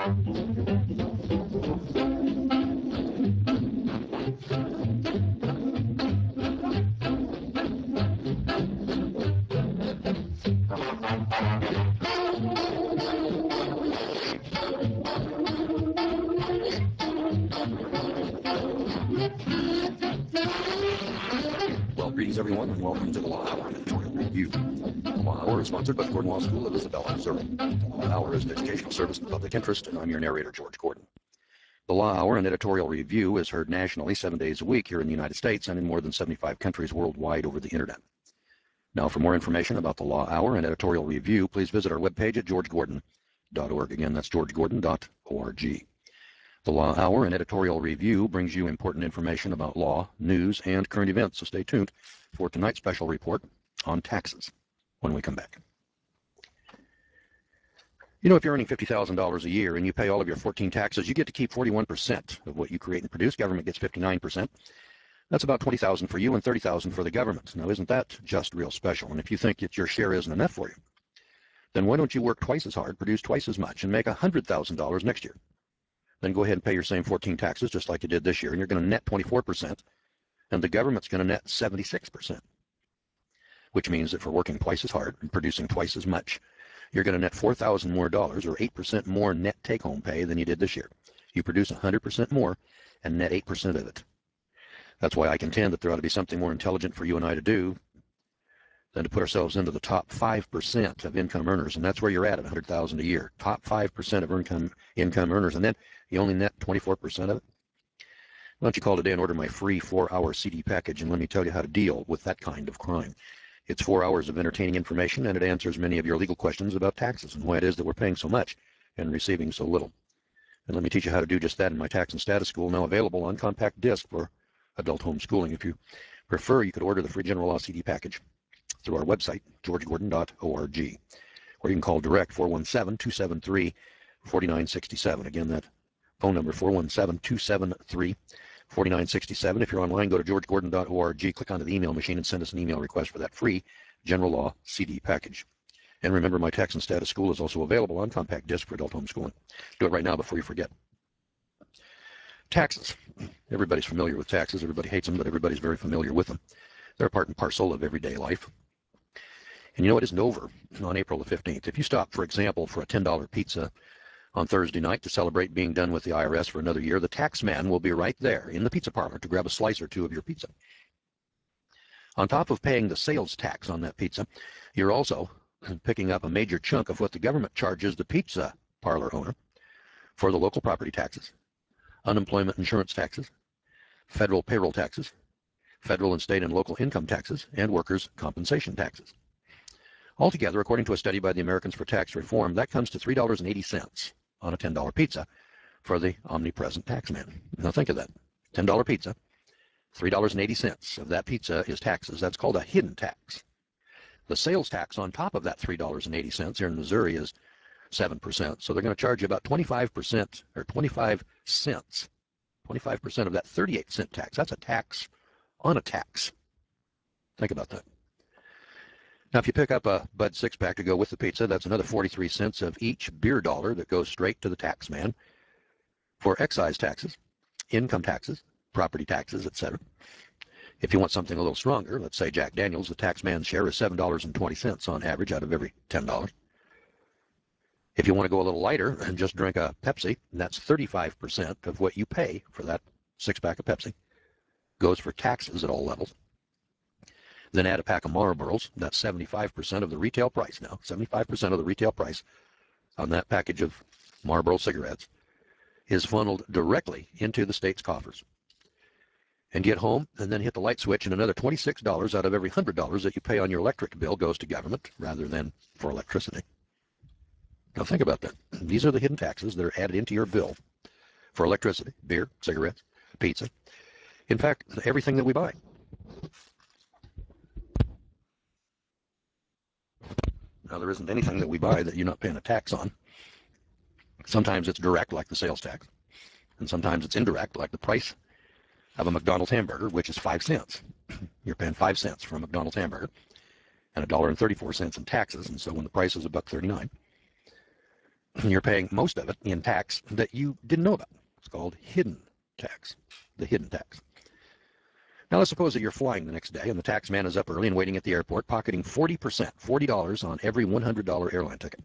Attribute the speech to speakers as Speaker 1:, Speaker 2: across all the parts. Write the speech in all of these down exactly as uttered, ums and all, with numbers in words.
Speaker 1: Well, greetings everyone, and welcome to the Law Hour Editorial Review. The Law Hour is sponsored by the Gordon Law School of Isabella, Missouri. The Law Hour is an educational service in the public interest, and I'm your narrator, George Gordon. The Law Hour and Editorial Review is heard nationally seven days a week here in the United States and in more than seventy-five countries worldwide over the internet. Now, for more information about the Law Hour and Editorial Review, please visit our webpage at george gordon dot org. Again, that's george gordon dot org. The Law Hour and Editorial Review brings you important information about law, news, and current events, so stay tuned for tonight's special report on taxes when we come back. You know, if you're earning fifty thousand dollars a year and you pay all of your fourteen taxes, you get to keep forty-one percent of what you create and produce. Government gets fifty-nine percent. That's about twenty thousand dollars for you and thirty thousand dollars for the government. Now, isn't that just real special? And if you think that your share isn't enough for you, then why don't you work twice as hard, produce twice as much, and make one hundred thousand dollars next year? Then go ahead and pay your same fourteen taxes just like you did this year, and you're going to net twenty-four percent, and the government's going to net seventy-six percent, which means that for working twice as hard and producing twice as much, you're going to net four thousand dollars more dollars, or eight percent more net take-home pay than you did this year. You produce one hundred percent more and net eight percent of it. That's why I contend that there ought to be something more intelligent for you and I to do than to put ourselves into the top five percent of income earners, and that's where you're at at one hundred thousand dollars a year. Top five percent of income income earners, and then you only net twenty-four percent of it. Why don't you call today and order my free four-hour C D package, and let me tell you how to deal with that kind of crime. It's four hours of entertaining information, and it answers many of your legal questions about taxes and why it is that we're paying so much and receiving so little. And let me teach you how to do just that in my Tax and Status School, now available on compact disc for adult homeschooling. If you prefer, you could order the free General Law C D package through our website, george gordon dot org, or you can call direct four one seven, two seven three, four nine six seven. Again, that phone number, four one seven, two seven three, four nine six seven. If you're online, go to george gordon dot org, click onto the email machine, and send us an email request for that free General Law C D package. And remember, my Tax and Status School is also available on compact disc for adult homeschooling. Do it right now before you forget. Taxes. Everybody's familiar with taxes. Everybody hates them, but everybody's very familiar with them. They're part and parcel of everyday life. And you know, it isn't over on April the fifteenth. If you stop, for example, for a ten dollar pizza on Thursday night to celebrate being done with the I R S for another year, the tax man will be right there in the pizza parlor to grab a slice or two of your pizza. On top of paying the sales tax on that pizza, you're also picking up a major chunk of what the government charges the pizza parlor owner for the local property taxes, unemployment insurance taxes, federal payroll taxes, federal and state and local income taxes, and workers' compensation taxes. Altogether, according to a study by the Americans for Tax Reform, that comes to three dollars and eighty cents on a ten dollar pizza for the omnipresent tax man. Now think of that. ten dollar pizza, three dollars and eighty cents of that pizza is taxes. That's called a hidden tax. The sales tax on top of that three dollars and eighty cents here in Missouri is seven percent. So they're going to charge you about twenty-five percent or twenty-five cents, twenty-five percent of that thirty-eight cent tax. That's a tax on a tax. Think about that. Now, if you pick up a Bud six-pack to go with the pizza, that's another forty-three cents of each beer dollar that goes straight to the tax man for excise taxes, income taxes, property taxes, et cetera. If you want something a little stronger, let's say Jack Daniels, the tax man's share is seven dollars and twenty cents on average out of every ten dollars. If you want to go a little lighter and just drink a Pepsi, that's thirty-five percent of what you pay for that six-pack of Pepsi. Goes for taxes at all levels. Then add a pack of Marlboros. That's seventy-five percent of the retail price now. seventy-five percent of the retail price on that package of Marlboro cigarettes is funneled directly into the state's coffers. And get home and then hit the light switch, and another twenty-six dollars out of every one hundred dollars that you pay on your electric bill goes to government rather than for electricity. Now think about that. These are the hidden taxes that are added into your bill for electricity, beer, cigarettes, pizza. In fact, everything that we buy. Now, there isn't anything that we buy that you're not paying a tax on. Sometimes it's direct, like the sales tax, and sometimes it's indirect, like the price of a McDonald's hamburger, which is five cents. You're paying five cents for a McDonald's hamburger and a dollar and thirty-four cents in taxes, and so when the price is a buck thirty-nine, you're paying most of it in tax that you didn't know about. It's called hidden tax, the hidden tax. Now let's suppose that you're flying the next day and the tax man is up early and waiting at the airport, pocketing forty percent, forty dollars on every one hundred dollar airline ticket.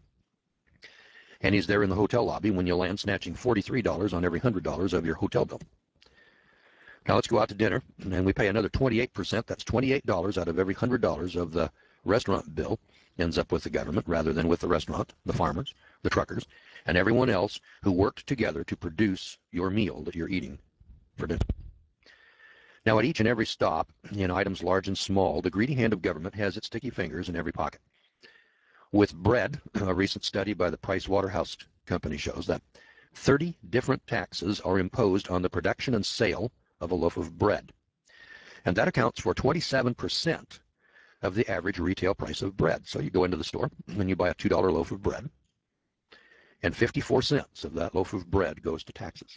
Speaker 1: And he's there in the hotel lobby when you land, snatching forty-three dollars on every one hundred dollars of your hotel bill. Now let's go out to dinner, and we pay another twenty-eight percent. That's twenty-eight dollars out of every one hundred dollars of the restaurant bill ends up with the government rather than with the restaurant, the farmers, the truckers, and everyone else who worked together to produce your meal that you're eating for dinner. Now, at each and every stop, in items large and small, the greedy hand of government has its sticky fingers in every pocket. With bread, a recent study by the Price Waterhouse Company shows that thirty different taxes are imposed on the production and sale of a loaf of bread. And that accounts for twenty-seven percent of the average retail price of bread. So you go into the store and you buy a two dollar loaf of bread, and fifty-four cents of that loaf of bread goes to taxes.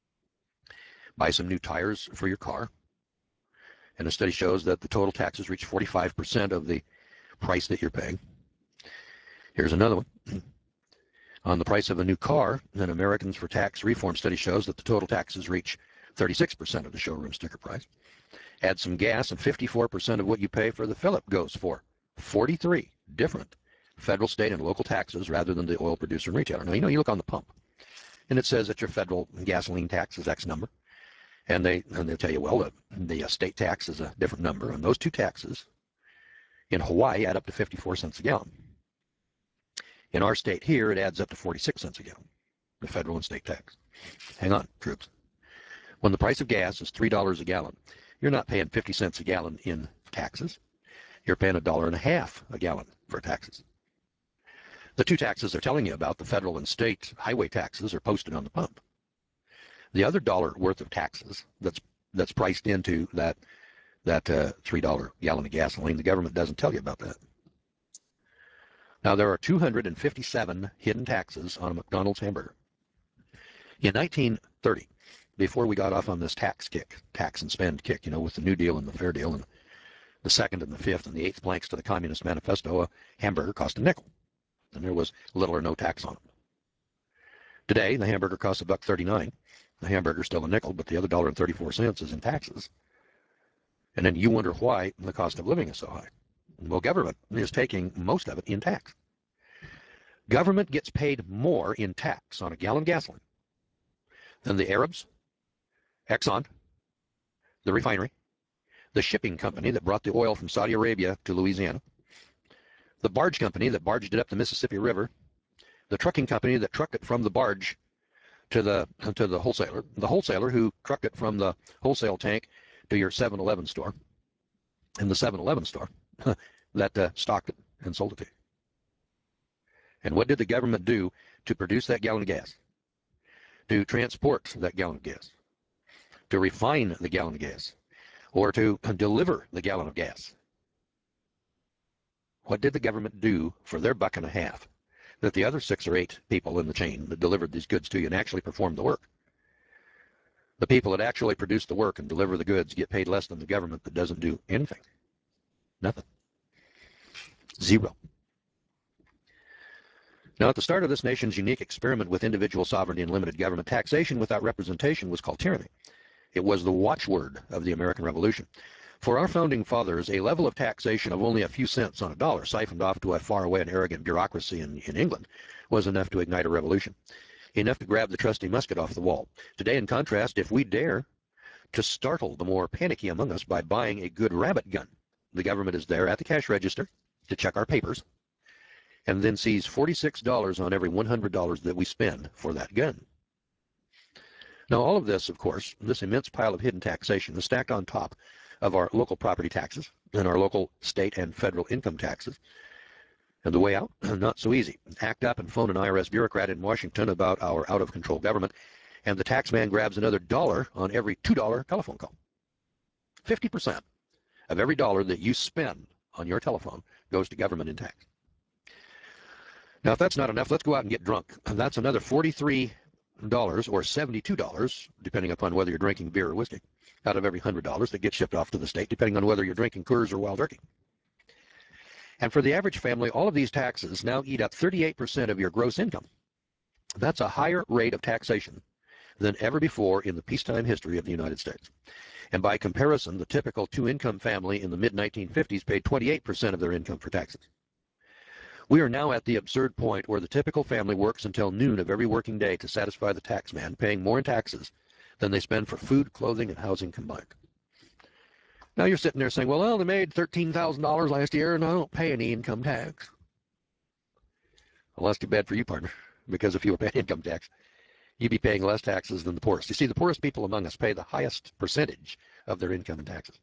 Speaker 1: Buy some new tires for your car, and a study shows that the total taxes reach forty-five percent of the price that you're paying. Here's another one. On the price of a new car, an Americans for Tax Reform study shows that the total taxes reach thirty-six percent of the showroom sticker price. Add some gas, and fifty-four percent of what you pay for the fill-up goes for forty-three different federal, state, and local taxes rather than the oil producer and retailer. Now, you know, you look on the pump, and it says that your federal gasoline tax is X number. And they and they'll tell you, well, the, the state tax is a different number, and those two taxes in Hawaii add up to fifty-four cents a gallon. In our state here, it adds up to forty-six cents a gallon, the federal and state tax. Hang on, troops. When the price of gas is three dollars a gallon, you're not paying fifty cents a gallon in taxes. You're paying a dollar and a half a gallon for taxes. The two taxes they're telling you about, the federal and state highway taxes, are posted on the pump. The other dollar worth of taxes that's that's priced into that that uh, three dollar gallon of gasoline, the government doesn't tell you about that. Now, there are two hundred fifty-seven hidden taxes on a McDonald's hamburger. In nineteen thirty, before we got off on this tax kick, tax and spend kick, you know, with the New Deal and the Fair Deal and the second and the fifth and the eighth planks to the Communist Manifesto, a hamburger cost a nickel, and there was little or no tax on it. Today, the hamburger costs a buck thirty-nine. The hamburger's still a nickel, but the other dollar and thirty-four cents is in taxes. And then you wonder why the cost of living is so high. Well, government is taking most of it in tax. Government gets paid more in tax on a gallon of gasoline than the Arabs, Exxon, the refinery, the shipping company that brought the oil from Saudi Arabia to Louisiana, the barge company that barged it up the Mississippi River, the trucking company that trucked it from the barge to the to the wholesaler, the wholesaler who trucked it from the wholesale tank to your seven eleven store, and the seven eleven store that uh, stocked it and sold it to you. And what did the government do to produce that gallon of gas? To transport that gallon of gas? To refine the gallon of gas? Or to deliver the gallon of gas? What did the government do for their buck and a half that the other six or eight people in the chain that delivered these goods to you and actually performed the work? The people that actually produce the work and deliver the goods get paid less than the government that doesn't do anything. Nothing. Zero. Now, at the start of this nation's unique experiment with individual sovereignty and limited government, taxation without representation was called tyranny. It was the watchword of the American Revolution. For our founding fathers, a level of taxation of only a few cents on a dollar, siphoned off to a faraway and arrogant bureaucracy in, in England, was enough to ignite a revolution, enough to grab the trusty musket off the wall. Today, in contrast, if we dare to startle the more panicky among us by buying a good rabbit gun, the government is there at the cash register to check our papers, and then sees forty-six dollars on every one hundred dollars that we spend for that gun. Now, all of this, of course, this immense pile of hidden taxation is stacked on top of our local property taxes and our local state and federal income taxes. And the way out? Not so easy. Act up and phone an I R S bureaucrat in Washington about our out-of-control government, and the tax man grabs another dollar on every two dollar telephone call. fifty percent of every dollar that you spend on your telephone goes to government in tax. Now, if that's not enough, let's go out and get drunk. That's another forty-three dollars or seventy-two dollars, depending upon whether you're drinking beer or whiskey, out of every one hundred dollars that gets shipped off to the state, depending on whether you're drinking Coors or Wild Turkey. And for the average family, all of these taxes now eat up thirty-eight percent of your gross income. That's a higher rate of taxation than ever before in the peacetime history of the United States. And by comparison, the typical two-income family in the mid nineteen fifties paid twenty-eight percent of their income for taxes. We are now at the absurd point where the typical family works until noon of every working day to satisfy the tax man, paying more in taxes than they spend for food, clothing, and housing combined. Now you're sitting there saying, well, well they made thirteen thousand dollars last year and I don't pay any income tax. Well, that's too bad for you, partner, because if you were paying income tax, you'd be paying less taxes than the poorest. You see, the poorest people among us pay the highest percentage of their income in taxes.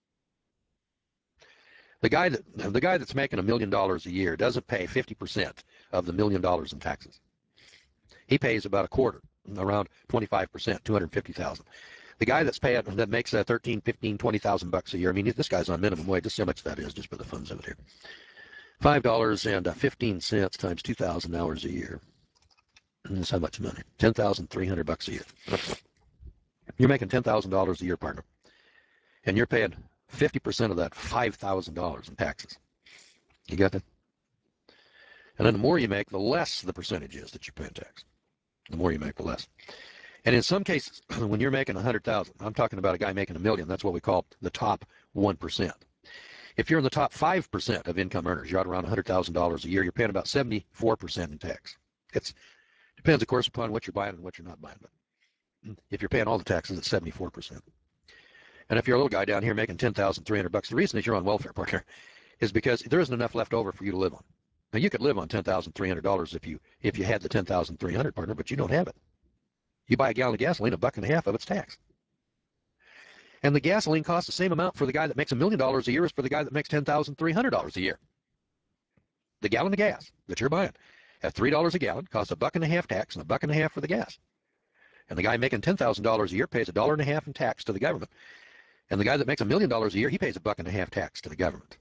Speaker 1: The guy that the guy that's making a million dollars a year doesn't pay fifty percent of the million dollars in taxes. He pays about a quarter, around twenty-five percent, two hundred fifty thousand. The guy that's paying that makes uh, thirteen, fifteen, twenty thousand bucks a year. I mean, this guy's on minimum wage. Just see how much that is, just for the funds of it here. Five dollars and fifteen cents times two thousand hours a year. That's how much money? Ten thousand three hundred bucks a year. You're making ten thousand dollars a year, partner, and you're paying fifty percent of that, five thousand dollars in taxes. You got that? And then the more you make, the less the percentage is that you're paying tax. The more you make, the less. And in some cases, when you're making one hundred thousand dollars, I'm talking about a guy making a million. That's what we call the top one percent. If you're in the top five percent of income earners, you're at around one hundred thousand dollars a year, you're paying about seventy-four percent in tax. It depends, of course, upon what you're buying and what you're not buying. But if you're paying all the taxes, it's seventy-four percent. And if you're a little guy down here making ten thousand three hundred bucks, the reason is you're on welfare, partner, is because there isn't enough left over for you to live on. Now, you could live on ten thousand three hundred dollars if you if you had the ten thousand three hundred, partner, but you don't have it. You buy a gallon of gasoline, a buck and a half of it's taxed. And the gasoline costs the same amount for the guy that makes a million dollars a year as for the guy that makes ten thousand three hundred dollars a year. The gallon of gas that you're buying at three dollars a gallon costs a buck and a half tax and a buck and a half for the gas. And the guy making ten thousand dollars a year pays a dollar and a half in tax to the government. And the guy that makes a million dollars a year, he pays a buck and a half tax to the government.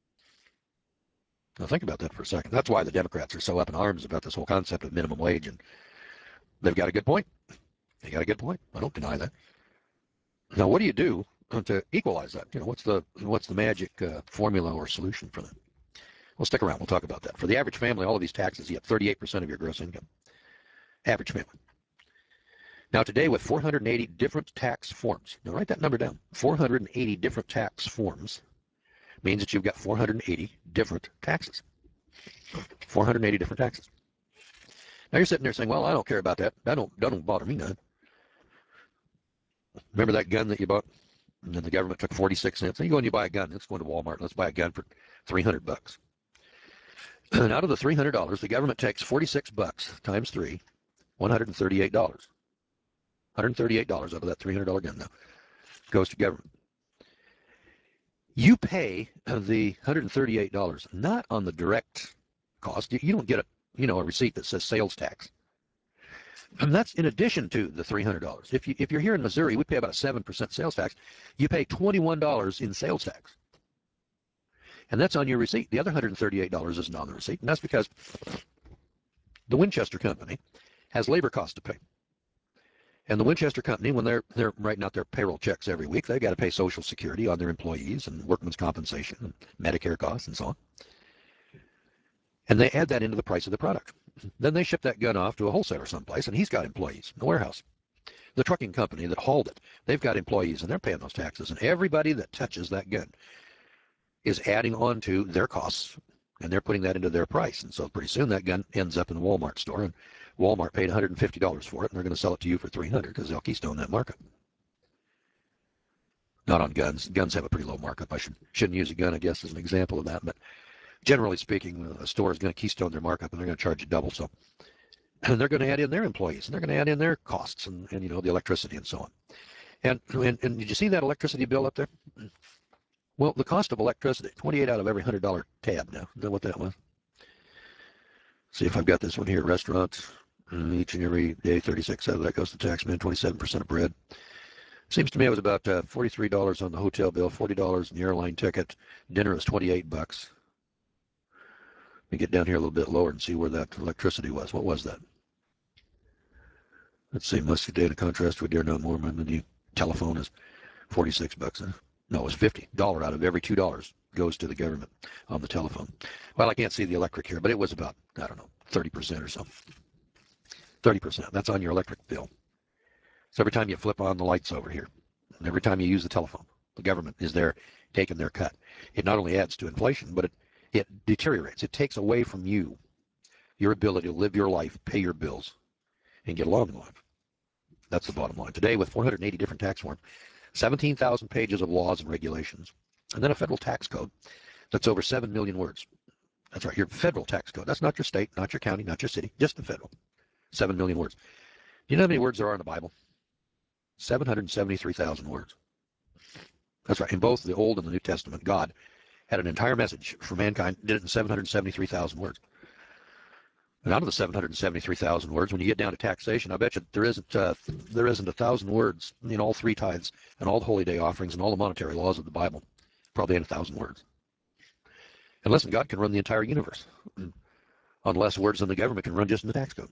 Speaker 1: Now think about that for a second. That's why the Democrats are so up in arms about this whole concept of minimum wage, and they've got a good point. They got a good point. I don't deny that. Now, what do you do to equalize that? You know, what's the what's the magic uh, formula or solution for that? Well, stick around. We'll talk about that. For the average family, all of these taxes, you have thirty-eight percent of your gross income. Average family. Now, today, with four hundred eighty different tax forms, now write that number down. four hundred eighty different tax forms means that you've got four hundred eighty different taxes. four hundred eighty different taxes. Now, you're sitting there saying, well, I don't care about that. That don't, that don't bother me none. Remember that gun that you bought? And then the government took forty-six cents. And you go and you buy a gun. Let's go into Walmart. Let's buy a gun for three hundred bucks. And out of the three hundred dollars, the government takes forty-six bucks times three, one hundred thirty-eight dollars. one hundred thirty-eight dollars out of that three hundred dollar gun now goes to government. You pay the one hundred thirty-eight dollars not on the direct cost. You don't get a you know a receipt that says sales tax. And that's in addition to the three hundred dollars. If you if you're here in Missouri, we pay about a seven percent sales tax. You pay twenty-one dollars in sales tax. And that's on your receipt. The other one hundred thirty-eight dollars isn't on the receipt, and that's because the Winchester Company has labor costs to pay. And the Winchester Company, when they're they're writing out their payroll checks every week, they've got to pay Social Security on their employees and workman's compensation and Medicare costs and so on. And they add that into the price of the product. Then they ship that gun off to a wholesaler someplace, and he's got employees in the warehouse. The trucking company that hauled it, they've got employees, and they're paying those taxes. And everybody that touches that gun is adding on to their costs, and they're putting that into their price. And so pretty soon that gun ends up in the Walmart store, and Walmart paid one hundred fifty dollars for it, and they're going to sell it to you for three hundred dollars because they'll keystone that markup. Not on guns. Guns have a pretty low markup. I should, shouldn't use a gun, I guess, as an example of that. But generally speaking, a store is going to keystone their markup, and they're going to charge you double. So, and they're going to add in their employees, and they're going to add in their costs, and, and you know the electricity and so on. And, and and did you see that electricity bill up there? Well, the cost of electricity, twenty-eight out of every one hundred dollar tab now. Is that what that was? See if I've got this one here. Restaurants, each and every day, thirty-six out of that goes to tax man, twenty-seven percent of bread. Seems to me it was about uh, forty-three dollars on the hotel bill, forty dollars in the airline ticket. Dinner was twenty-eight bucks. Let me get down here a little bit lower and see where that electricity was. What was that? Let's see, must data contrast with dear no more. My new telephone is forty-six bucks. No, it was fifty dollars out of every two dollars goes to the government on the telephone. Well, I can't see the electric here, but it was about, I don't know, thirty percent or so. thirty percent. That's on your electric bill. So every time you flip on the lights over here, and every time you use the telephone, the government is there taking their cut. It not only adds to inflation, but it, it deteriorates. It takes away from you your ability to live your life, pay your bills, and get along in life. That's the bottom line. Today, with four hundred eighty different tax forms, seventeen thousand pages of laws and regulations, and then a federal tax code that's over seven million words. That's right, your federal tax code. That's not your state, not your county, not your city, just the federal. seven million words. Do you know how many words there are in the Bible? seven hundred seventy-three thousand words. That's right. In both the Old and the New Testament, God had an entire message for mankind, did it in seven hundred seventy-three thousand words. And out of the seven hundred seventy-three thousand words, when you get down to taxation, I bet you there isn't uh, there isn't a thousand words in all three tithes and all the holy day offerings and all the monetary laws of the Bible. Probably ain't a thousand words. And listen, God can run the entire universe on less words than the government can run just in the tax code.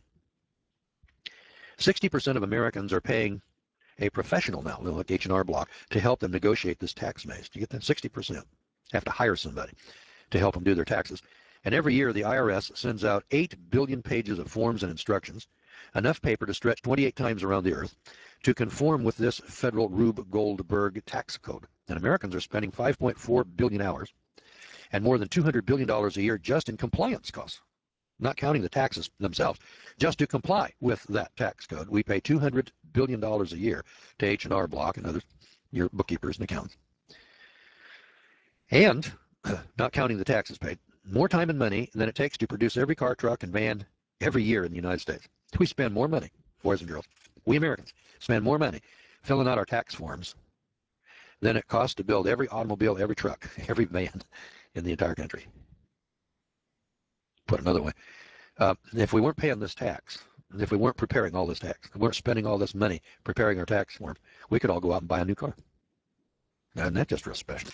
Speaker 1: sixty percent of Americans are paying a professional now, like H and R Block, to help them negotiate this tax maze. Do you get that? sixty percent have to hire somebody to help them do their taxes. And every year, the I R S sends out eight billion pages of forms and instructions, enough paper to stretch twenty-eight times around the earth, to conform with this federal Rube Goldberg tax code. And Americans are spending five point four billion hours and more than two hundred billion dollars a year just in compliance costs, not counting the taxes themselves. Just to comply with that tax code, we pay two hundred billion dollars a year to H and R Block and others, your bookkeepers and accountants. And, not counting the taxes paid, more time and money than it takes to produce every car, truck, and van every year in the United States. We spend more money, boys and girls, we Americans spend more money filling out our tax forms than it costs to build every automobile, every truck, every van in the entire country. Put another way, uh, if we weren't paying this tax, if we weren't preparing all this tax, if we weren't spending all this money preparing our tax forms, we could all go out and buy a new car. And that's just real special.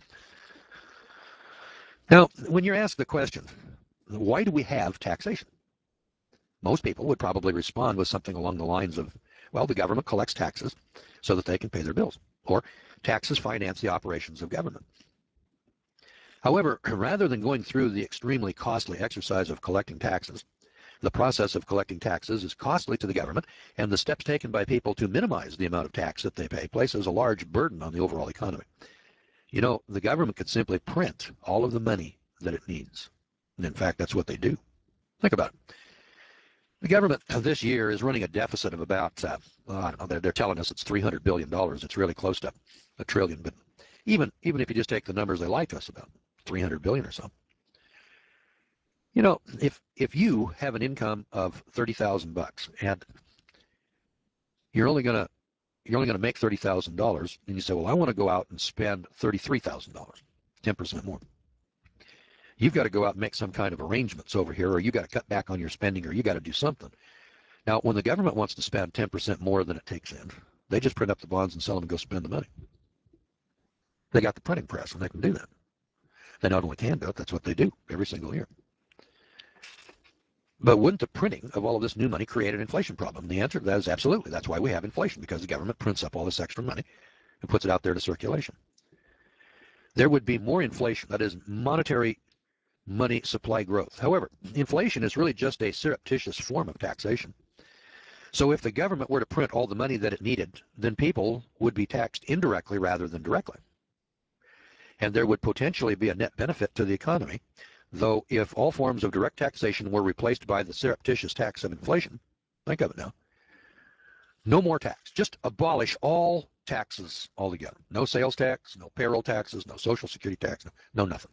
Speaker 1: Now, when you're asked the question, why do we have taxation? Most people would probably respond with something along the lines of, well, the government collects taxes so that they can pay their bills, or taxes finance the operations of government. However, rather than going through the extremely costly exercise of collecting taxes, the process of collecting taxes is costly to the government, and the steps taken by people to minimize the amount of tax that they pay places a large burden on the overall economy. You know, the government could simply print all of the money that it needs. And in fact, that's what they do. Think about it. The government this year is running a deficit of about, uh, well, I don't know, they're, they're telling us it's three hundred billion dollars. It's really close to a trillion. But even, even if you just take the numbers they lie to us about, three hundred billion dollars or so. You know, if, if you have an income of thirty thousand bucks and you're only going to you're only going to make thirty thousand dollars, and you say, well, I want to go out and spend thirty-three thousand dollars, ten percent more. You've got to go out and make some kind of arrangements over here, or you got to cut back on your spending, or you got to do something. Now, when the government wants to spend ten percent more than it takes in, they just print up the bonds and sell them and go spend the money. They got the printing press, and they can do that. They not only can do it, that's what they do every single year. But wouldn't the printing of all of this new money create an inflation problem? The answer to that is absolutely. That's why we have inflation, because the government prints up all this extra money and puts it out there to circulation. There would be more inflation, that is monetary money supply growth. However, inflation is really just a surreptitious form of taxation. So if the government were to print all the money that it needed, then people would be taxed indirectly rather than directly. And there would potentially be a net benefit to the economy. Though if all forms of direct taxation were replaced by the surreptitious tax of inflation, think of it now, no more tax. Just abolish all taxes altogether. No sales tax, no payroll taxes, no social security tax, no, no nothing.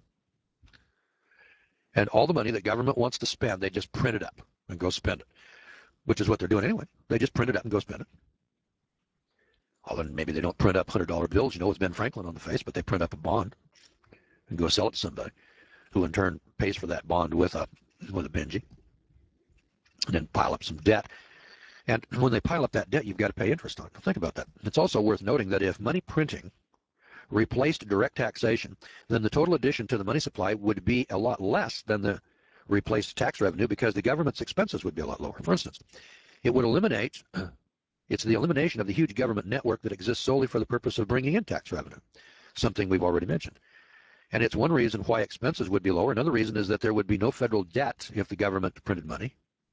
Speaker 1: And all the money that government wants to spend, they just print it up and go spend it, which is what they're doing anyway. They just print it up and go spend it. Although maybe they don't print up one hundred dollar bills, you know, with Ben Franklin on the face, but they print up a bond and go sell it to somebody, who in turn pays for that bond with a with a Benji, and then pile up some debt. And when they pile up that debt, you've got to pay interest on it. Think about that. It's also worth noting that if money printing replaced direct taxation, then the total addition to the money supply would be a lot less than the replaced tax revenue, because the government's expenses would be a lot lower. For instance, it would eliminate, it's the elimination of the huge government network that exists solely for the purpose of bringing in tax revenue, something we've already mentioned. And it's one reason why expenses would be lower. Another reason is that there would be no federal debt if the government printed money.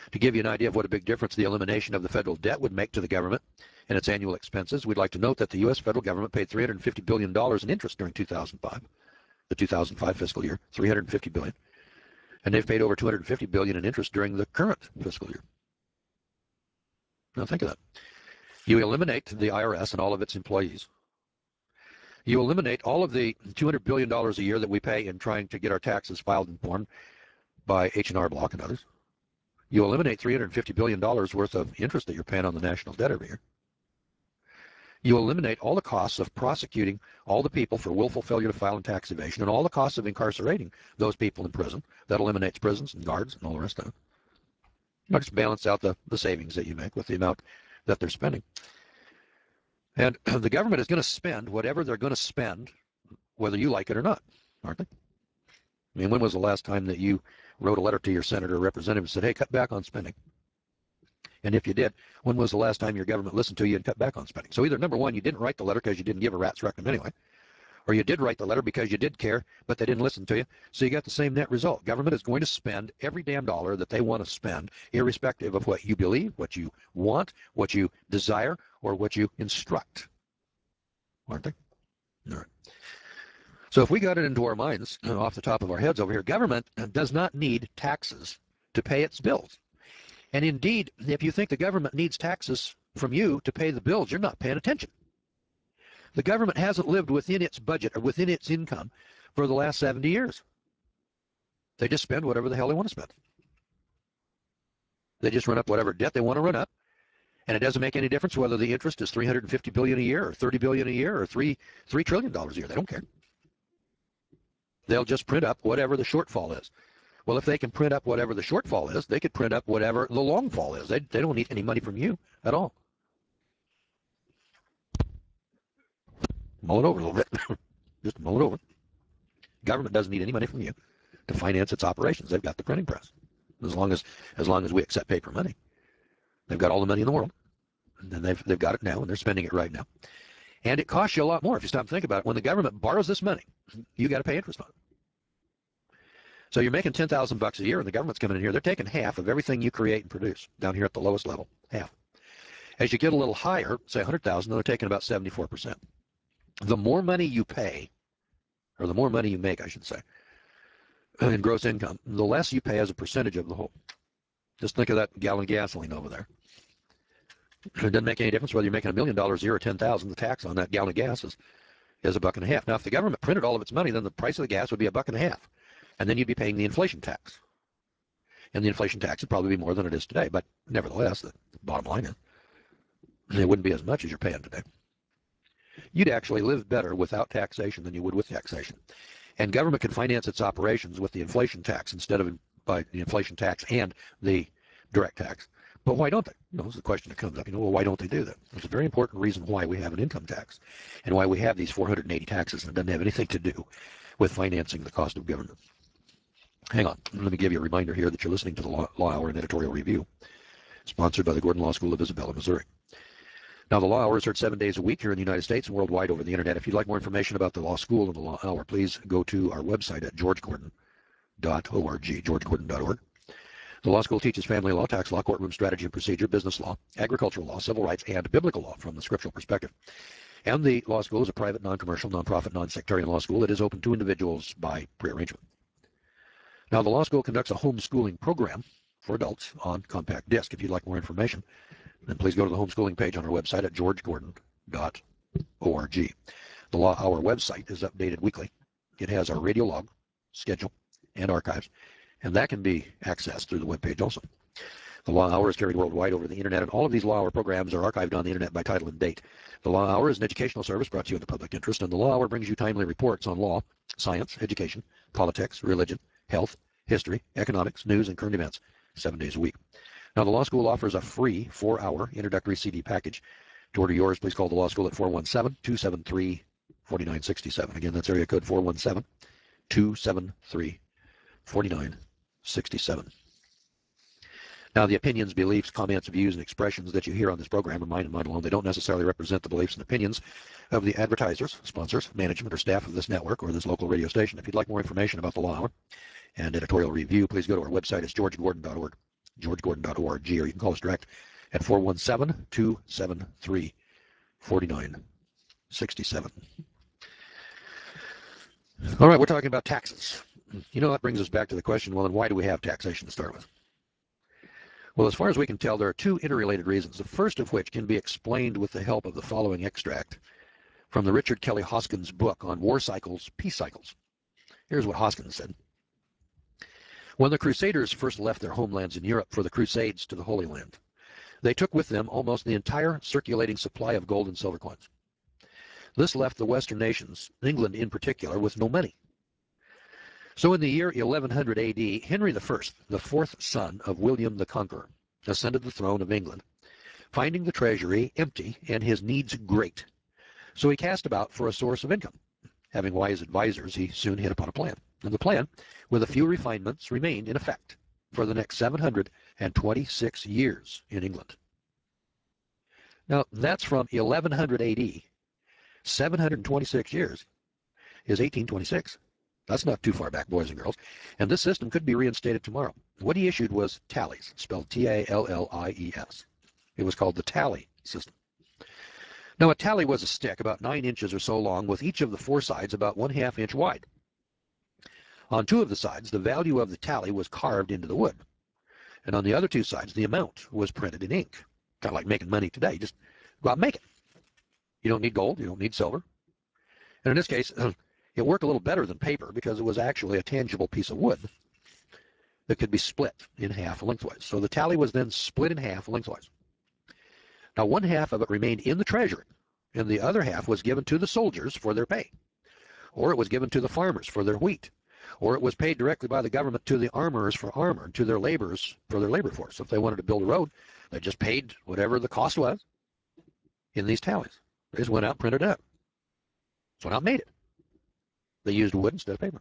Speaker 1: To give you an idea of what a big difference the elimination of the federal debt would make to the government and its annual expenses, we'd like to note that the U S federal government paid three hundred fifty billion dollars in interest during two thousand five, the two thousand five fiscal year, three hundred fifty billion dollars. And they've paid over two hundred fifty billion dollars in interest during the current fiscal year. Now think of that. You eliminate the I R S and all of its employees. You eliminate all of the two hundred billion dollars a year that we pay in trying to get our taxes filed and formed by H and R Block and others. You eliminate three hundred fifty billion dollars worth of interest that you're paying on the national debt every year. You eliminate all the costs of prosecuting all the people for willful failure to file and tax evasion and all the costs of incarcerating those people in prison. That eliminates prisons and guards and all the rest of it. You just balance out the, the savings that you make with the amount that they're spending. And the government is going to spend whatever they're going to spend, whether you like it or not, aren't they? I mean, when was the last time that you wrote a letter to your senator or representative and said, hey, cut back on spending? And if you did, when was the last time your government listened to you and cut back on spending? So either, number one, you didn't write the letter because you didn't give a rat's rectum anyway, or you did write the letter because you did care, but they didn't listen to you, so you got the same net result. Government is going to spend every damn dollar that they want to spend, irrespective of what you believe, what you want, what you desire, or what you instruct. Aren't they? All right. So if we got it into our minds, off the top of our heads over here, government does not need taxes to pay its bills. And indeed, if you think the government needs taxes from you to pay the bills, you're not paying attention. The government hasn't lived within its budget or within its income for the last seventy years. They just spend whatever the hell they want to spend. They just run up whatever debt they want to run up. And it doesn't make any difference whether the interest is three hundred fifty billion dollars a year or thirty billion dollars a year or three, three trillion dollars a year. They don't care. They'll just print up whatever the shortfall is. Well, if they can print up whatever the shortfall is, they could print up whatever the long fall is. They, they don't need any money from you at all. Mull it over a little bit. Just mull it over. Government doesn't need any money from you to finance its operations. They've got the printing press. As long as as long as we accept paper money. They've got all the money in the world. And they've they've got it now and they're spending it right now. And it costs you a lot more if you stop and think about it. When the government borrows this money, you got to pay interest on it. So you're making ten thousand bucks a year and the government's coming in here. They're taking half of everything you create and produce down here at the lowest level, half. As you get a little higher, say one hundred thousand, they're taking about seventy-four percent. The more money you pay, or the more money you make, I should say, in gross income, the less you pay as a percentage of the whole. Just think of that gallon of gasoline over there. It doesn't make any difference whether you're making a million dollars a year or ten thousand. The tax on that gallon of gas is, is a buck and a half. Now, if the government printed all of its money, then the price of the gas would be a buck and a half, and then you'd be paying the inflation tax. And the inflation tax would probably be more than it is today, but nevertheless, the bottom line is it wouldn't be as much as you're paying today. You'd actually live better without taxation than you would with taxation. And government can finance its operations with the inflation tax instead of by the inflation tax and the direct tax. But why don't they? You know, it's the question that comes up. You know, well, why don't they do that? There's a very important reason why we have an income tax and why we have these four hundred eighty taxes, and it doesn't have anything to do with financing the cost of government. Hang on. Let me give you a reminder here that you're listening to the Law, Law Hour and Editorial Review, sponsored by the Gordon Law School of Isabella, Missouri. Now, the Law Hour is heard seven days a week here in the United States and worldwide over the Internet. If you'd like more information about the Law School and the Law Hour, please go to our website at george gordon dot org, george gordon dot org. The Law School teaches family law, tax law, courtroom strategy and procedure, business law, agricultural law, civil rights, and biblical law from the scriptural perspective. And the Law School is a private, non-commercial, non-profit, non-sectarian law school that is open to individuals by prearrangement. Now, the Law School conducts a homeschooling program for adults on compact disc. If you'd like more information, then please go to the homeschooling page on our website at george gordon dot org. The Law Hour website is updated weekly. It has our radio log, schedule, and archives, and that can be accessed through the webpage also. The Law Hour is carried worldwide over the Internet, and all of these Law Hour programs are archived on the Internet by title and date. The Law Hour is an educational service brought to you in the public interest, and the Law Hour brings you timely reports on law, science, education, politics, religion, health, history, economics, news, and current events, seven days a week. Now, the Law School offers a free four-hour introductory C D package. To order yours, please call the Law School at four one seven, two seven three, four nine six seven. Again, that's area code four one seven, two seven three, four nine six seven. Now, the opinions, beliefs, comments, views, and expressions that you hear on this program are mine and mine alone. They don't necessarily represent the beliefs and opinions of the advertisers, sponsors, management, or staff of this network or this local radio station. If you'd like more information about the Law Hour and Editorial Review, please go to our website. It's george gordon dot org. george gordon dot org, or you can call us direct at four one seven, two seven three, four nine six seven. All right, we're talking about taxes. You know, that brings us back to the question, well, then why do we have taxation to start with? Well, as far as we can tell, there are two interrelated reasons, the first of which can be explained with the help of the following extract from the Richard Kelly Hoskins book on war cycles, peace cycles. Here's what Hoskins said. When the Crusaders first left their homelands in Europe for the Crusades to the Holy Land, they took with them almost the entire circulating supply of gold and silver coins. This left the Western nations, England in particular, with no money. So in the year eleven hundred A D, Henry the First, the fourth son of William the Conqueror, ascended the throne of England, finding the treasury empty and his needs great. So he cast about for a source of income. Having wise advisors, he soon hit upon a plan. And the plan, with a few refinements, remained in effect for the next seven hundred twenty-six years in England. Now, that's from eleven hundred A D. seven hundred twenty-six years is eighteen twenty-six. That's not too far back, boys and girls. And this system could be reinstated tomorrow. What he issued was tallies, spelled T A L L I E S. It was called the tally system. Now, a tally was a stick about nine inches or so long, with each of the four sides about one half inch wide. On two of the sides, the value of the tally was carved into the wood. And on the other two sides, the amount was printed in ink. Kind of like making money today. Just go out and make it. You don't need gold. You don't need silver. And in this case, it worked a little better than paper because it was actually a tangible piece of wood that could be split in half lengthwise. So the tally was then split in half lengthwise. Now, one half of it remained in the treasury, and the other half was given to the soldiers for their pay, or it was given to the farmers for their wheat, or it was paid directly by the government to the armorers for armor, to their laborers for their labor force. If they wanted to build a road, they just paid whatever the cost was in these tallies. They just went out and printed it up. So went out and made it. They used wood instead of paper.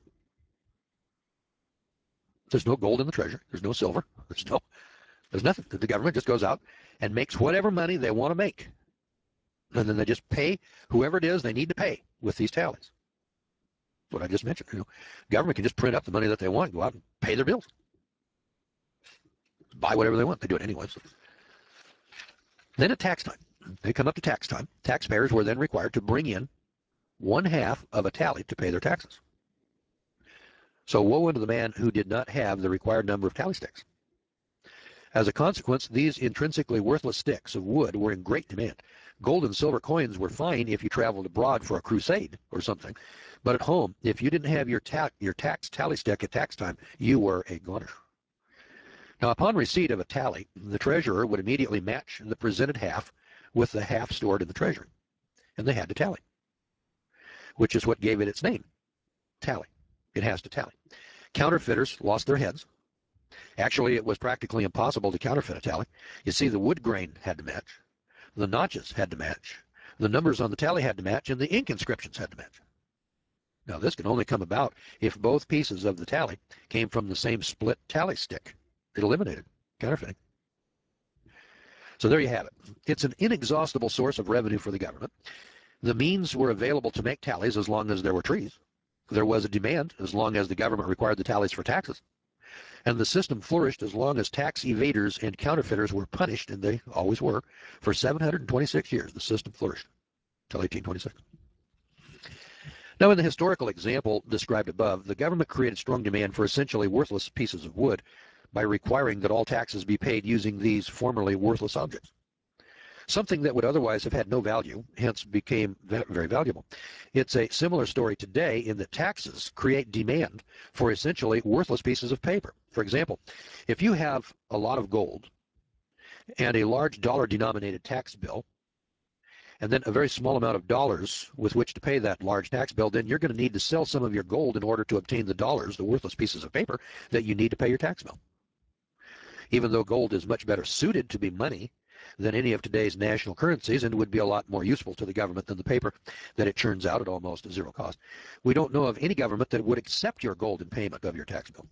Speaker 1: There's no gold in the treasury. There's no silver. There's no, there's nothing. The government just goes out and makes whatever money they want to make. And then they just pay whoever it is they need to pay with these tallies. That's what I just mentioned. You know, government can just print up the money that they want and go out and pay their bills. Buy whatever they want. They do it anyway. So. Then at tax time, they come up to tax time. Taxpayers were then required to bring in one half of a tally to pay their taxes. So woe unto the man who did not have the required number of tally sticks. As a consequence, these intrinsically worthless sticks of wood were in great demand. Gold and silver coins were fine if you traveled abroad for a crusade or something, but at home, if you didn't have your, ta your tax tally stick at tax time, you were a goner. Now, upon receipt of a tally, the treasurer would immediately match the presented half with the half stored in the treasury, and they had to tally, which is what gave it its name, tally. It has to tally. Counterfeiters lost their heads. Actually, it was practically impossible to counterfeit a tally. You see, the wood grain had to match, the notches had to match, the numbers on the tally had to match, and the ink inscriptions had to match. Now, this can only come about if both pieces of the tally came from the same split tally stick. It eliminated counterfeiting. So there you have it. It's an inexhaustible source of revenue for the government. The means were available to make tallies as long as there were trees. There was a demand as long as the government required the tallies for taxes. And the system flourished as long as tax evaders and counterfeiters were punished, and they always were. For seven hundred twenty-six years, the system flourished until eighteen twenty-six. Now, in the historical example described above, the government created strong demand for essentially worthless pieces of wood by requiring that all taxes be paid using these formerly worthless objects. Something that would otherwise have had no value, hence became very valuable. It's a similar story today in that taxes create demand for essentially worthless pieces of paper. For example, if you have a lot of gold and a large dollar-denominated tax bill, and then a very small amount of dollars with which to pay that large tax bill, then you're going to need to sell some of your gold in order to obtain the dollars, the worthless pieces of paper, that you need to pay your tax bill. Even though gold is much better suited to be money than any of today's national currencies and would be a lot more useful to the government than the paper that it churns out at almost zero cost, we don't know of any government that would accept your gold in payment of your tax bill.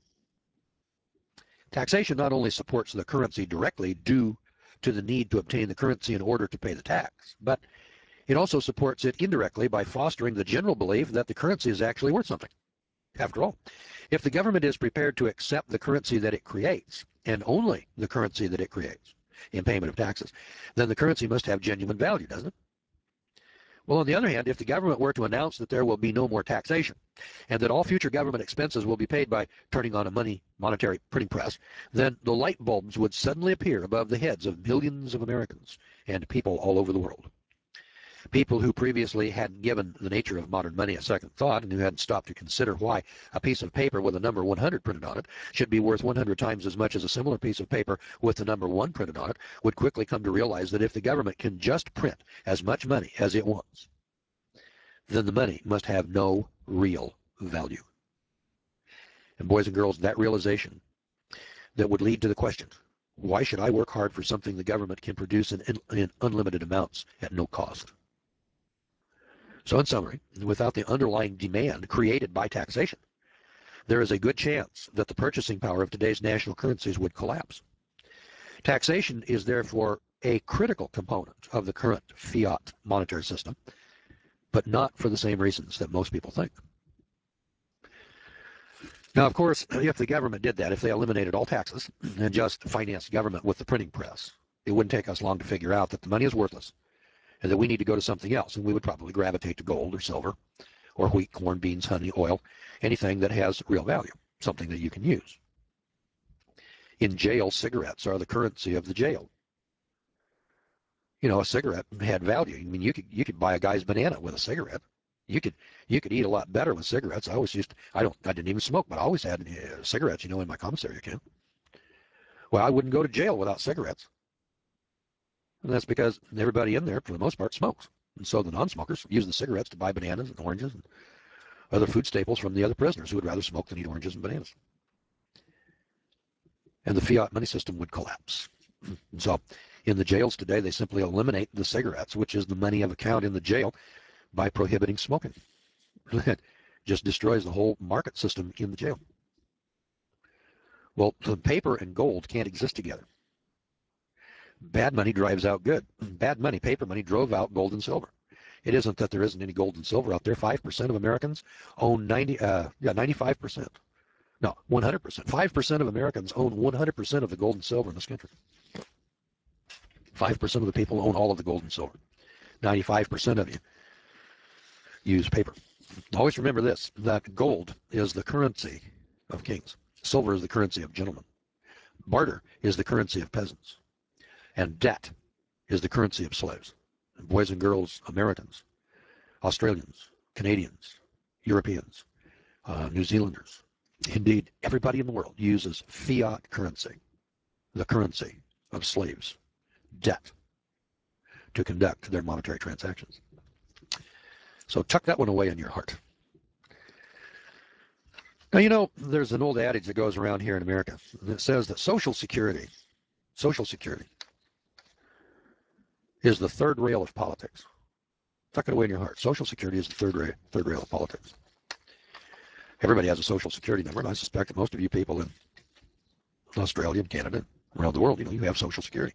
Speaker 1: Taxation not only supports the currency directly due to the need to obtain the currency in order to pay the tax, but it also supports it indirectly by fostering the general belief that the currency is actually worth something. After all, if the government is prepared to accept the currency that it creates, and only the currency that it creates, in payment of taxes, then the currency must have genuine value, doesn't it? Well, on the other hand, if the government were to announce that there will be no more taxation and that all future government expenses will be paid by turning on a money monetary printing press, then the light bulbs would suddenly appear above the heads of millions of Americans and people all over the world. People who previously hadn't given the nature of modern money a second thought and who hadn't stopped to consider why a piece of paper with the number one hundred printed on it should be worth one hundred times as much as a similar piece of paper with the number one printed on it would quickly come to realize that if the government can just print as much money as it wants, then the money must have no real value. And boys and girls, that realization that would lead to the question, why should I work hard for something the government can produce in, in unlimited amounts at no cost? So in summary, without the underlying demand created by taxation, there is a good chance that the purchasing power of today's national currencies would collapse. Taxation is therefore a critical component of the current fiat monetary system, but not for the same reasons that most people think. Now, of course, if the government did that, if they eliminated all taxes and just financed government with the printing press, it wouldn't take us long to figure out that the money is worthless and that we need to go to something else, and we would probably gravitate to gold or silver or wheat, corn, beans, honey, oil, anything that has real value, something that you can use. In jail, cigarettes are the currency of the jail. You know, a cigarette had value. I mean, you could you could buy a guy's banana with a cigarette. You could you could eat a lot better with cigarettes. I always used to, I don't I didn't even smoke, but I always had uh, cigarettes, you know, in my commissary account. Well, I wouldn't go to jail without cigarettes. And that's because everybody in there, for the most part, smokes. And so the non-smokers use the cigarettes to buy bananas and oranges and other food staples from the other prisoners who would rather smoke than eat oranges and bananas. And the fiat money system would collapse. And so in the jails today, they simply eliminate the cigarettes, which is the money of account in the jail, by prohibiting smoking. It just destroys the whole market system in the jail. Well, paper and gold can't exist together. Bad money drives out good. Bad money, paper money, drove out gold and silver. It isn't that there isn't any gold and silver out there. five percent of Americans own ninety, uh, yeah, ninety-five percent. No, one hundred percent. five percent of Americans own one hundred percent of the gold and silver in this country. five percent of the people own all of the gold and silver. ninety-five percent of you use paper. Always remember this, that gold is the currency of kings. Silver is the currency of gentlemen. Barter is the currency of peasants. And debt is the currency of slaves. And boys and girls, Americans, Australians, Canadians, Europeans, uh, New Zealanders, indeed, everybody in the world uses fiat currency, the currency of slaves, debt, to conduct their monetary transactions. So tuck that one away in your heart. Now, you know, there's an old adage that goes around here in America that says that Social Security, Social Security, is the third rail of politics. Tuck it away in your heart. Social Security is the third rail, third rail of politics. Everybody has a Social Security number, and I suspect that most of you people in Australia and Canada, around the world, you know, you have Social Security.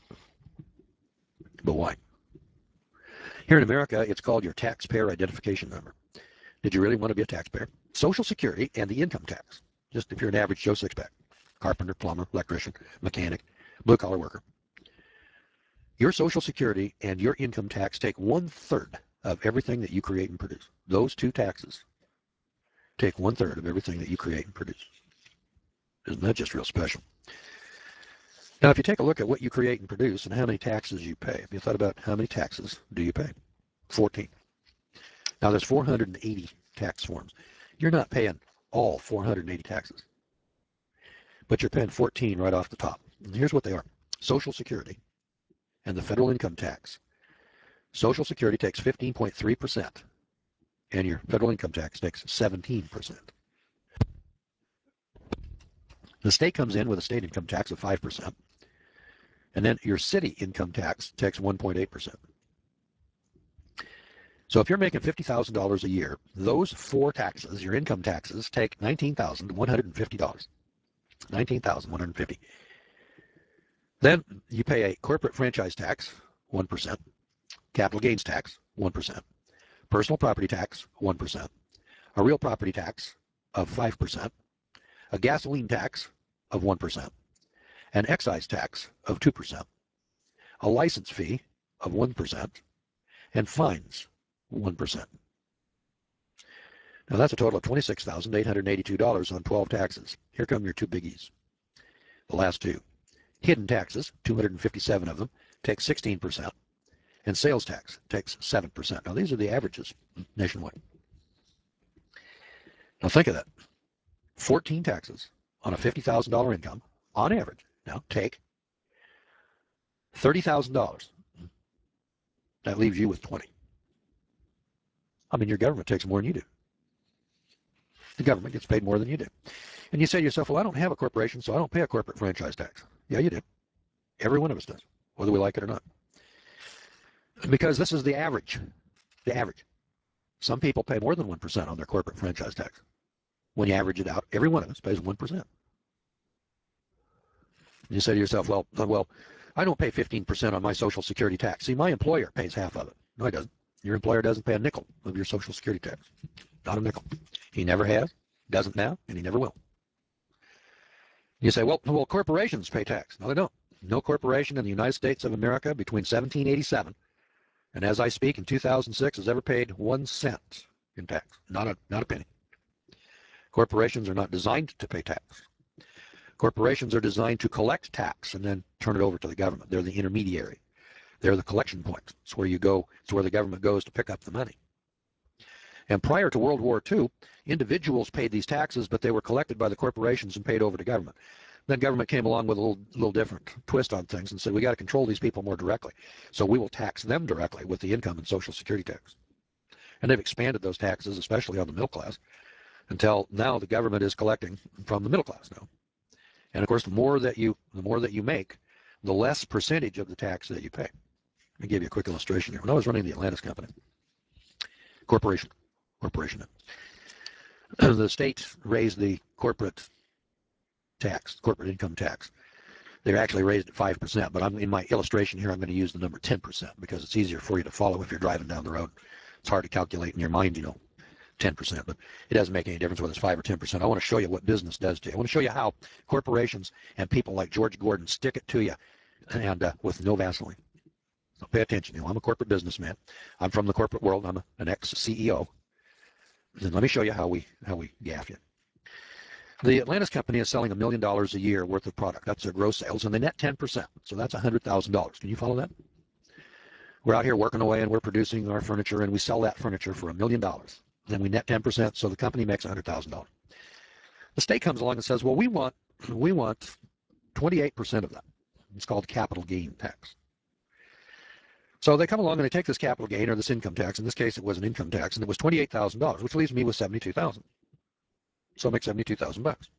Speaker 1: But why? Here in America, it's called your taxpayer identification number. Did you really want to be a taxpayer? Social Security and the income tax. Just if you're an average Joe Sixpack, carpenter, plumber, electrician, mechanic, blue-collar worker. Your Social Security and your income tax take one-third of everything that you create and produce. Those two taxes take one-third of everything that you create and produce. Isn't that just real special? Now, if you take a look at what you create and produce and how many taxes you pay, have you thought about how many taxes do you pay? fourteen. Now, there's four hundred eighty tax forms. You're not paying all four hundred eighty taxes, but you're paying fourteen right off the top. And here's what they are. Social Security and the federal income tax. Social Security takes fifteen point three percent, and your federal income tax takes seventeen percent. The state comes in with a state income tax of five percent, and then your city income tax takes one point eight percent. So if you're making fifty thousand dollars a year, those four taxes, your income taxes, take nineteen thousand one hundred fifty dollars. nineteen thousand one hundred fifty dollars. Then you pay a corporate franchise tax, one percent, capital gains tax, one percent, personal property tax, one percent, a real property tax, of five percent, a gasoline tax of one percent, an excise tax of two percent, a license fee of one percent, and fines one percent. Now that's a total of twenty-six thousand eight hundred eighty-two dollars on twelve taxes. Here come your two biggies. The last two. Hidden taxes, two hundred fifty-seven of them, take sixteen percent, and sales tax takes seven percent. Now these are the averages nationwide. Now think of that. fourteen taxes on a fifty thousand dollars income, on average, now take thirty thousand dollars. That leaves you with twenty. I mean, your government takes more than you do. The government gets paid more than you do. And you say to yourself, well, I don't have a corporation, so I don't pay a corporate franchise tax. Yeah, you do. Every one of us does, whether we like it or not. Because this is the average. The average. Some people pay more than one percent on their corporate franchise tax. When you average it out, every one of us pays one percent. You say to yourself, well, well, I don't pay fifteen percent on my Social Security tax. See, my employer pays half of it. No, he doesn't. Your employer doesn't pay a nickel of your Social Security tax. Not a nickel. He never has, doesn't now, and he never will. You say, well, well, corporations pay tax. No, they don't. No corporation in the United States of America between seventeen eighty-seven and as I speak in two thousand six has ever paid one cent in tax. Not a, not a penny. Corporations are not designed to pay tax. Corporations are designed to collect tax and then turn it over to the government. They're the intermediary. They're the collection point. It's where you go. It's where the government goes to pick up the money. And prior to World War Two, individuals paid these taxes, but they were collected by the corporations and paid over to government. Then government came along with a little, little different twist on things and said, we got to control these people more directly. So we will tax them directly with the income and Social Security tax. And they've expanded those taxes, especially on the middle class, until now the government is collecting from the middle class now. And of course, the more that you, the more that you make, the less percentage of the tax that you pay. Let me give you a quick illustration here. When I was running the Atlantis Company, corporation, corporation, the state raised the corporate tax, corporate income tax. They actually raised it five percent, but I'm, in my illustration here, I'm going to use the number ten percent because it's easier for you to follow if you're driving down the road. It's hard to calculate in your mind, you know, ten percent, but it doesn't make any difference whether it's five or ten percent. I want to show you what business does to you. I want to show you how corporations and people like George Gordon stick it to you and uh, with no Vaseline. So pay attention. You know, I'm a corporate businessman. I'm from the corporate world. I'm a, an ex-C E O. And let me show you how we how we gaff you. The Atlantis Company is selling a million dollars a year worth of product. That's their gross sales, and they net ten percent. So that's one hundred thousand dollars. Can you follow that? We're out here working away, and we're producing our furniture, and we sell that furniture for a million dollars. Then we net ten percent, so the company makes one hundred thousand dollars. The state comes along and says, well, we want we want twenty-eight percent of that. It's called capital gain tax. So they come along and they take this capital gain or this income tax. In this case, it was an income tax, and it was twenty-eight thousand dollars, which leaves me with seventy-two thousand dollars. So I make seventy-two thousand bucks.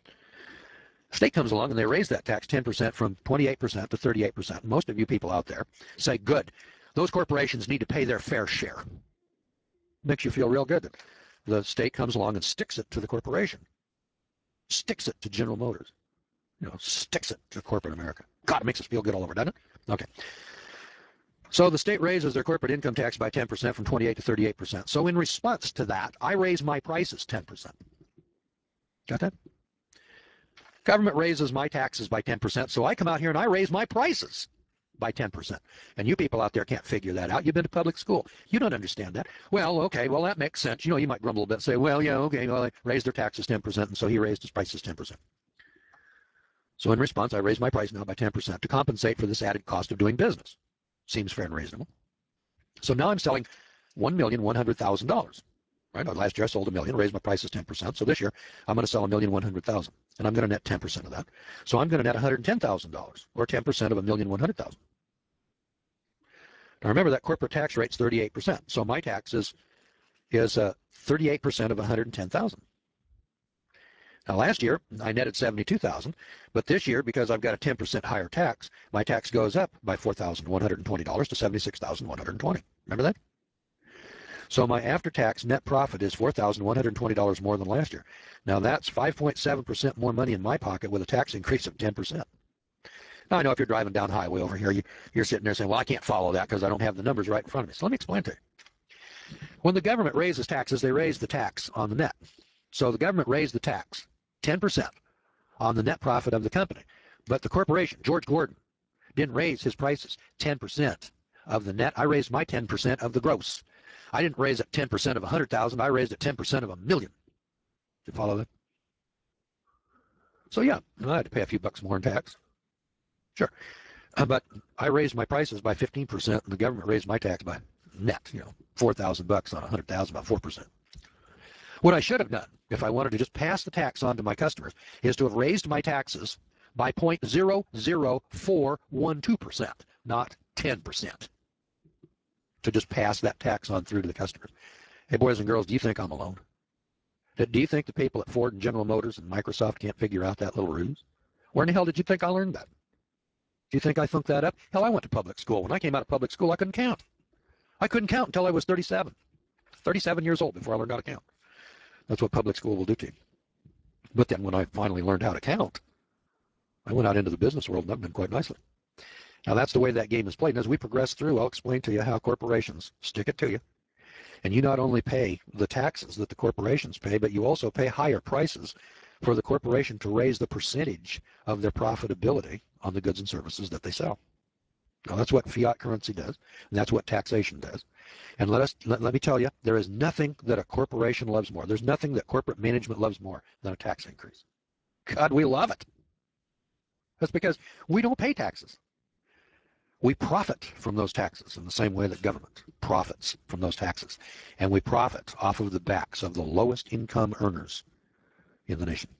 Speaker 1: The state comes along and they raise that tax ten percent from twenty-eight percent to thirty-eight percent. Most of you people out there say, good, those corporations need to pay their fair share. Makes you feel real good that the state comes along and sticks it to the corporation. Sticks it to General Motors. You know, sticks it to corporate America. God, it makes us feel good all over, doesn't it? Okay. So the state raises their corporate income tax by ten percent from twenty-eight to thirty-eight percent. So in response to that, I raise my prices ten percent. Got that? Government raises my taxes by ten percent, so I come out here and I raise my prices by ten percent. And you people out there can't figure that out. You've been to public school. You don't understand that. Well, okay, well, that makes sense. You know, you might grumble a bit and say, well, yeah, okay, well, they raised their taxes ten percent, and so he raised his prices ten percent. So in response, I raise my price now by ten percent to compensate for this added cost of doing business. Seems fair and reasonable. So now I'm selling one million one hundred thousand dollars. Right? Last year I sold a million, raised my prices ten percent. So this year I'm going to sell a million one hundred thousand, and I'm going to net ten percent of that. So I'm going to net one hundred ten thousand dollars, or ten percent of a million one hundred thousand. Now remember that corporate tax rate's thirty-eight percent. So my tax is is uh, thirty-eight percent of one hundred ten thousand. Now last year I netted seventy-two thousand, but this year because I've got a ten percent higher tax, my tax goes up by four thousand one hundred twenty dollars to seventy-six thousand one hundred twenty dollars. Remember that? So my after-tax net profit is four thousand one hundred twenty dollars more than last year. Now that's five point seven percent more money in my pocket with a tax increase of ten percent. Now I know if you're driving down highway over here, you, you're sitting there saying, well, I can't follow that because I don't have the numbers right in front of me. So let me explain to you. When the government raises taxes, they raise the tax on the net. So the government raised the tax ten percent on the net profit of the company. But the corporation, George Gordon, didn't raise his prices ten percent of the net. I raised my ten percent of the gross. I didn't raise it ten percent of one hundred thousand. I raised it ten percent of a million. Did you follow that? So yeah, I had to pay a few bucks more in tax. Sure. Uh, but I raised my prices by fifteen percent, and the government raised my tax by net, you know, four thousand bucks on one hundred thousand, about four percent. What I should have done, if I wanted to just pass the tax on to my customers, is to have raised my taxes by zero point zero zero four one two percent, not ten percent, to just pass that tax on through to the customers. Hey, boys and girls, do you think I'm alone? Do you think the people at Ford and General Motors and Microsoft can't figure out that little ruse? Where in the hell did you think I learned that? Do you think I thunk that up? Hell, I went to public school. When I came out of public school, I couldn't count. I couldn't count until I was thirty-seven. thirty-seven years old before I learned how to count. That's what public school will do to you. But then when I finally learned how to count, I went out into the business world and that done quite nicely. Now that's the way that game is played. And as we progress through, I'll explain to you how corporations stick it to you. And you not only pay the taxes that the corporations pay, but you also pay higher prices for the corporation to raise the percentage of their profitability on the goods and services that they sell. Now that's what fiat currency does, and that's what taxation does. And let us let, let me tell you, there is nothing that a corporation loves more. There's nothing that corporate management loves more than a tax increase. God, we love it. That's because we don't pay taxes. We profit from those taxes in the same way that government profits from those taxes. And we profit off of the backs of the lowest income earners in the nation.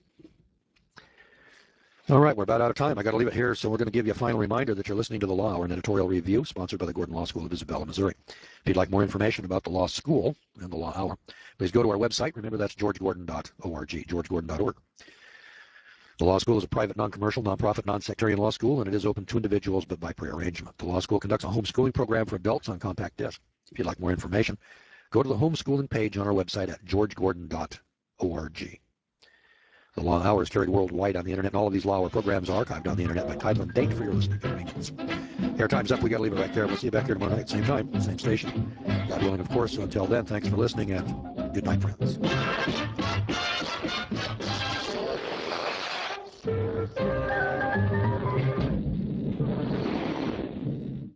Speaker 1: All right, we're about out of time. I got to leave it here, so we're going to give you a final reminder that you're listening to The Law, or an editorial review sponsored by the Gordon Law School of Isabella, Missouri. If you'd like more information about the Law School and the Law Hour, please go to our website. Remember, that's george gordon dot org, george gordon dot org. The Law School is a private, non-commercial, non-profit, non-sectarian law school, and it is open to individuals, but by prearrangement. The Law School conducts a homeschooling program for adults on compact disc. If you'd like more information, go to the homeschooling page on our website at george gordon dot org. The Law Hour is carried worldwide on the internet, and all of these Law Hour programs are archived on the internet by title and date for your listening convenience. Airtime's up. We got to leave it right there. We'll see you back here tomorrow night, same time, same station. God willing, of course. So until then, thanks for listening, and good night, friends.